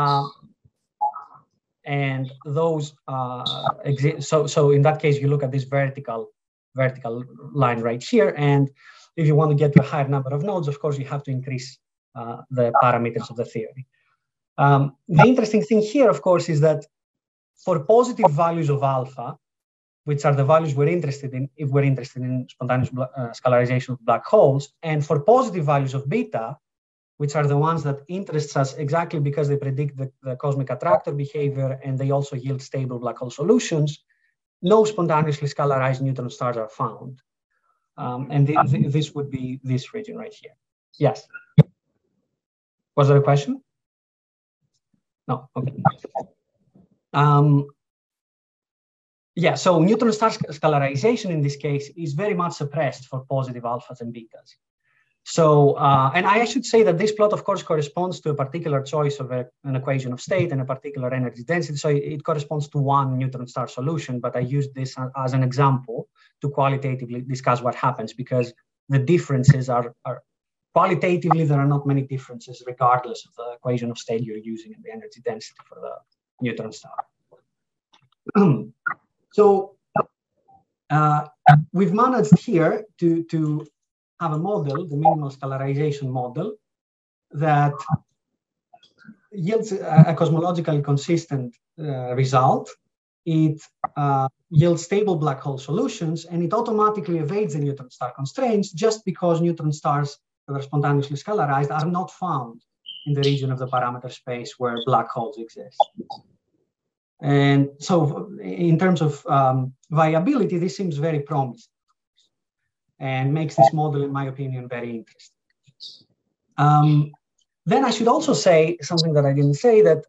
And those exist. So in that case, you look at this vertical line right here. And if you want to get to a higher number of nodes, of course, you have to increase the parameters of the theory. The interesting thing here, of course, is that for positive values of alpha, which are the values we're interested in if we're interested in spontaneous scalarization of black holes, and for positive values of beta, which are the ones that interest us exactly because they predict the cosmic attractor behavior and they also yield stable black hole solutions, no spontaneously scalarized neutron stars are found. And this would be this region right here. Yes. Was there a question? No, okay. Yeah, so neutron star scalarization in this case is very much suppressed for positive alphas and betas. So, and I should say that this plot, of course, corresponds to a particular choice of an equation of state and a particular energy density. So it corresponds to one neutron star solution, but I used this as an example to qualitatively discuss what happens, because the differences are qualitatively, there are not many differences regardless of the equation of state you're using and the energy density for the neutron star. So we've managed here to have a model, the minimal scalarization model, that yields a cosmologically consistent result. It yields stable black hole solutions, and it automatically evades the neutron star constraints just because neutron stars that are spontaneously scalarized are not found in the region of the parameter space where black holes exist. And so in terms of viability, this seems very promising and makes this model, in my opinion, very interesting. Then I should also say something that I didn't say, that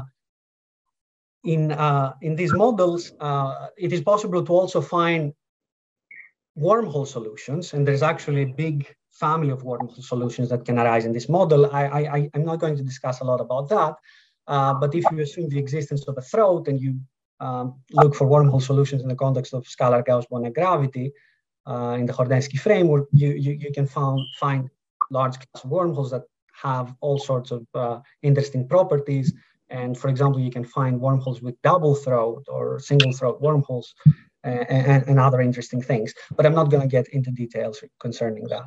in these models, it is possible to also find wormhole solutions, and there's actually a big family of wormhole solutions that can arise in this model. I'm not going to discuss a lot about that, but if you assume the existence of a throat and you look for wormhole solutions in the context of scalar Gauss-Bonnet gravity in the Hordensky framework, you can find large class of wormholes that have all sorts of interesting properties. And for example, you can find wormholes with double throat or single throat wormholes and other interesting things. But I'm not going to get into details concerning that.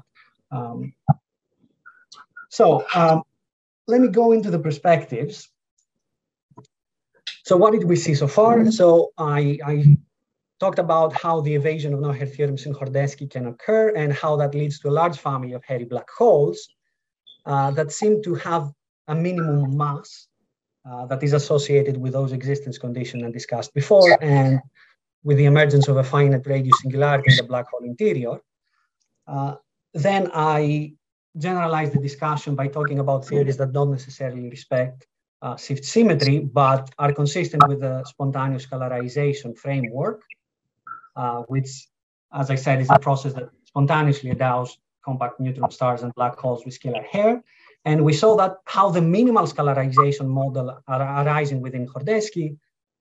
Let me go into the perspectives. So what did we see so far? So I talked about how the evasion of no-hair theorems in Hordensky can occur and how that leads to a large family of hairy black holes that seem to have a minimum mass that is associated with those existence conditions I discussed before, and with the emergence of a finite radius singularity in the black hole interior. Then I generalized the discussion by talking about theories that don't necessarily respect shift symmetry, but are consistent with the spontaneous scalarization framework, which, as I said, is a process that spontaneously endows compact neutron stars and black holes with scalar hair. And we saw that how the minimal scalarization model arising within Hordensky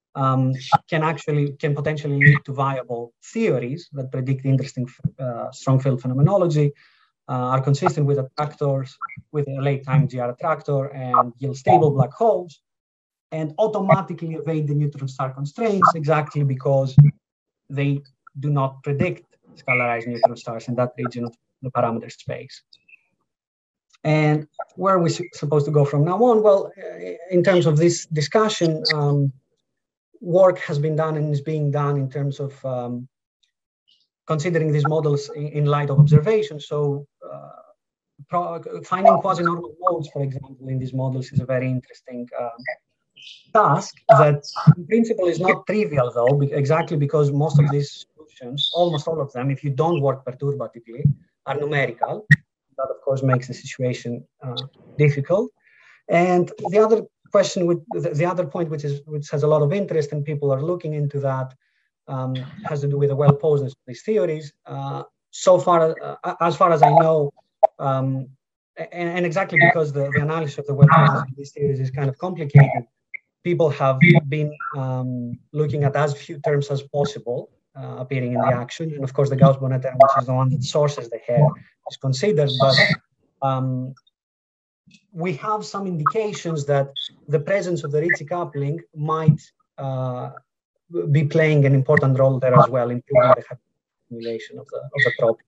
can potentially lead to viable theories that predict interesting strong field phenomenology, are consistent with attractors, with a late time GR attractor, and yield stable black holes, and automatically evade the neutron star constraints exactly because they do not predict scalarized neutron stars in that region of the parameter space. And where are we supposed to go from now on? Well, in terms of this discussion, work has been done and is being done in terms of considering these models in light of observation. So finding quasi-normal modes, for example, in these models is a very interesting task that in principle is not trivial, though, exactly because most of these solutions, almost all of them, if you don't work perturbatively, are numerical. That, of course, makes the situation difficult. And the other question, the other point which has a lot of interest and people are looking into that, has to do with the well-posedness of these theories. So far, as far as I know, and exactly because the analysis of the well-posedness of these theories is kind of complicated, people have been looking at as few terms as possible appearing in the action. And of course, the Gauss-Bonnet term, which is the one that sources the hair, is considered. But we have some indications that the presence of the Ricci coupling might be playing an important role there as well, improving the accumulation of the protein.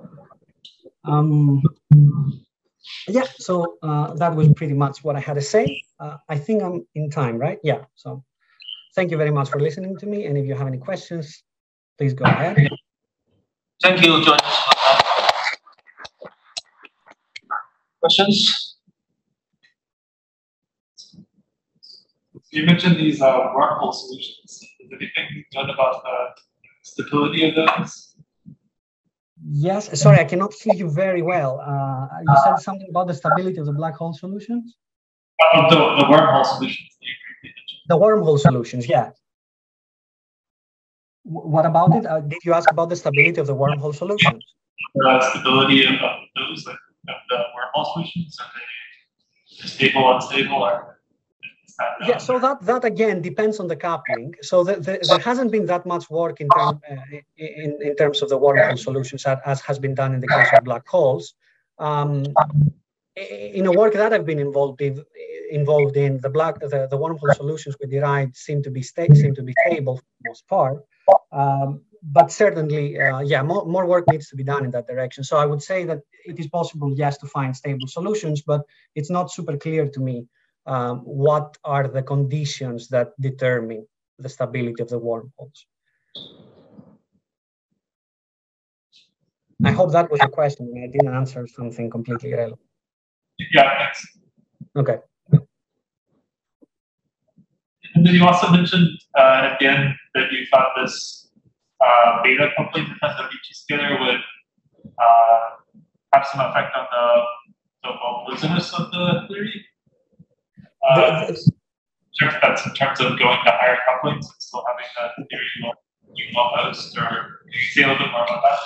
Yeah, so that was pretty much what I had to say. I think I'm in time, right? Yeah, so thank you very much for listening to me. And if you have any questions, Please go ahead. Thank you, George, for that. Questions? You mentioned these wormhole solutions. Is anything done about the stability of those? Yes, sorry, I cannot hear you very well. You said something about the stability of the black hole solutions? Of the wormhole solutions. The wormhole solutions, yeah. What about it? Did you ask about the stability of the wormhole solutions? Stability of those, like of the wormhole solutions? Are they stable, unstable, or? Yeah, so that again depends on the coupling. So there hasn't been that much work in terms of the wormhole solutions as has been done in the case of black holes. In a work that I've been involved in, the wormhole solutions we derived seem to be stable for the most part. But certainly, yeah, more work needs to be done in that direction. So I would say that it is possible, yes, to find stable solutions, but it's not super clear to me what are the conditions that determine the stability of the wormholes. I hope that was a question. I didn't answer something completely irrelevant. Yeah, thanks. Okay. And then you also mentioned at the end that you thought this beta coupling that has the reaches together would have some effect on the well-poisonous of the theory. That's in terms of going to higher couplings and still having the theory well-posed, or can you say a little bit more about that?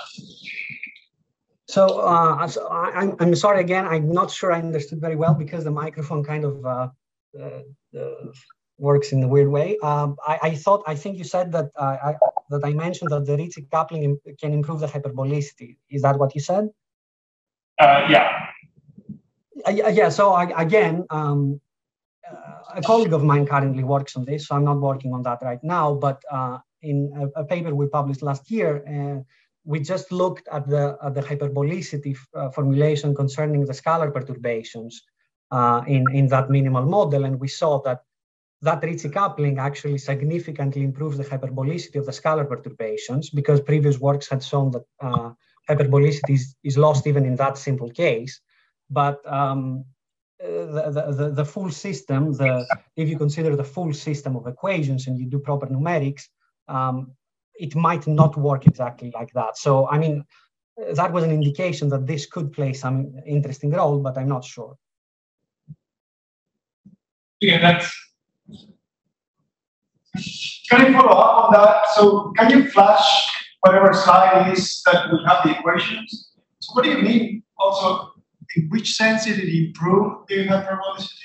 So I'm sorry again. I'm not sure I understood very well because the microphone kind of works in a weird way. I think you said that I mentioned that the Ricci coupling can improve the hyperbolicity. Is that what you said? Yeah. Yeah. So again, a colleague of mine currently works on this, so I'm not working on that right now. But in a paper we published last year, we just looked at the hyperbolicity formulation concerning the scalar perturbations in that minimal model, and we saw that Ricci coupling actually significantly improves the hyperbolicity of the scalar perturbations, because previous works had shown that hyperbolicity is lost even in that simple case. But the full system, if you consider the full system of equations and you do proper numerics, it might not work exactly like that. So, I mean, that was an indication that this could play some interesting role, but I'm not sure. Yeah, that's. Can you follow up on that? So, can you flash whatever slide is that will have the equations? So, what do you mean also? In which sense did it improve the hyperbolicity?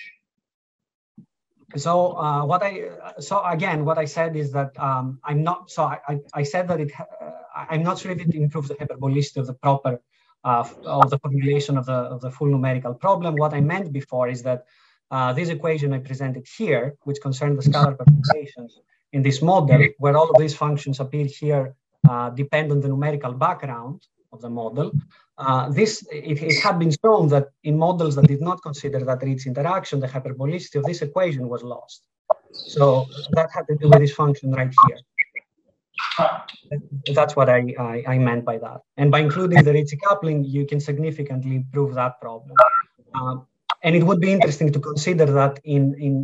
So what I said is that I'm not. So I said that I'm not sure if it improves the hyperbolicity of the proper of the formulation of the full numerical problem. What I meant before is that this equation I presented here, which concerned the scalar perturbations in this model, where all of these functions appear here, depend on the numerical background of the model. It had been shown that in models that did not consider that Ricci interaction, the hyperbolicity of this equation was lost. So that had to do with this function right here. That's what I meant by that. And by including the Ricci coupling, you can significantly improve that problem. And it would be interesting to consider that in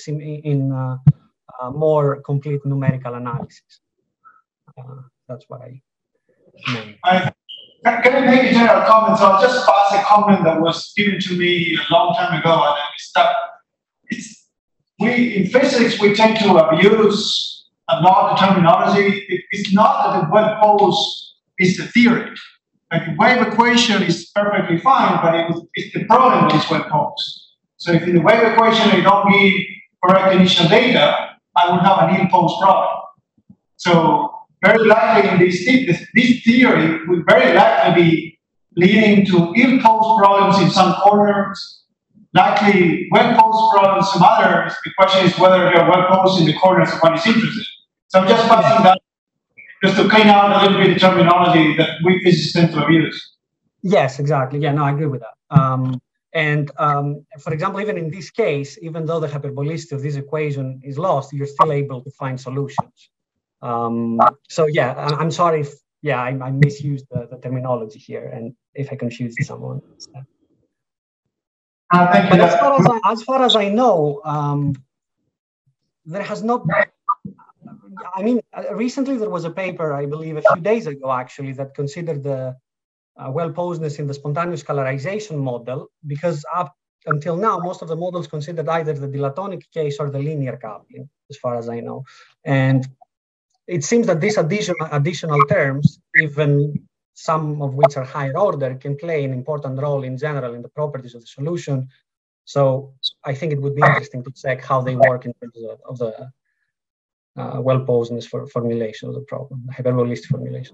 more complete numerical analysis. That's what I meant. Can I make a general comment? So I'll just pass a comment that was given to me a long time ago, and then we stopped. In physics, we tend to abuse a lot of terminology. It's not that the wave pose is the theory. Like the wave equation is perfectly fine, but it's the problem that is wave pose. So if in the wave equation I don't give correct initial data, I would have an ill-posed problem. So very likely in this theory will very likely be leading to ill-posed problems in some corners, likely well-posed problems in others. The question is whether they are well-posed in the corners of one is interested. So I'm just passing that just to clean out a little bit the terminology that we physicists tend to abuse. Yes, exactly. Yeah, no, I agree with that. For example, even in this case, even though the hyperbolicity of this equation is lost, you're still able to find solutions. So yeah, I'm sorry if I misused the terminology here, and if I confused someone. Thank you. But as far as I know, there has not. I mean, recently there was a paper, I believe, a few days ago actually, that considered the well-posedness in the spontaneous colorization model, because up until now, most of the models considered either the dilatonic case or the linear coupling, as far as I know. And it seems that these additional terms, even some of which are higher order, can play an important role in general in the properties of the solution. So I think it would be interesting to check how they work in terms of the well-posedness for formulation of the problem, the hyperbolistic formulation.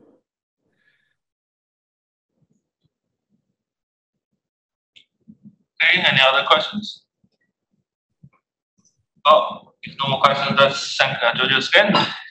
Okay, any other questions? Oh, if no more questions, let's thank Georgios again.